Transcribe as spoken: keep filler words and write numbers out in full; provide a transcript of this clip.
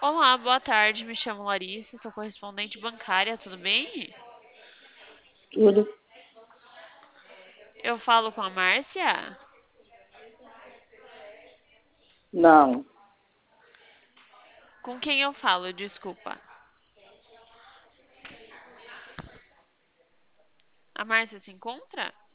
Olá, boa tarde. Me chamo Larissa, sou correspondente bancária, tudo bem? Tudo. Eu falo com a Márcia? Não, Com quem eu falo? Desculpa. A Márcia se encontra?